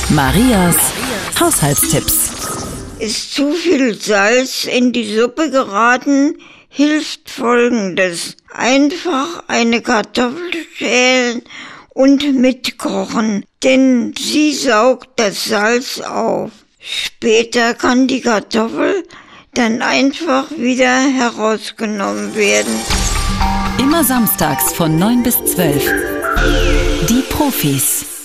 Marias Haushaltstipps. Ist zu viel Salz in die Suppe geraten, hilft Folgendes. Einfach eine Kartoffel schälen und mitkochen, denn sie saugt das Salz auf. Später kann die Kartoffel dann einfach wieder herausgenommen werden. Immer samstags von 9 bis 12. Die Profis.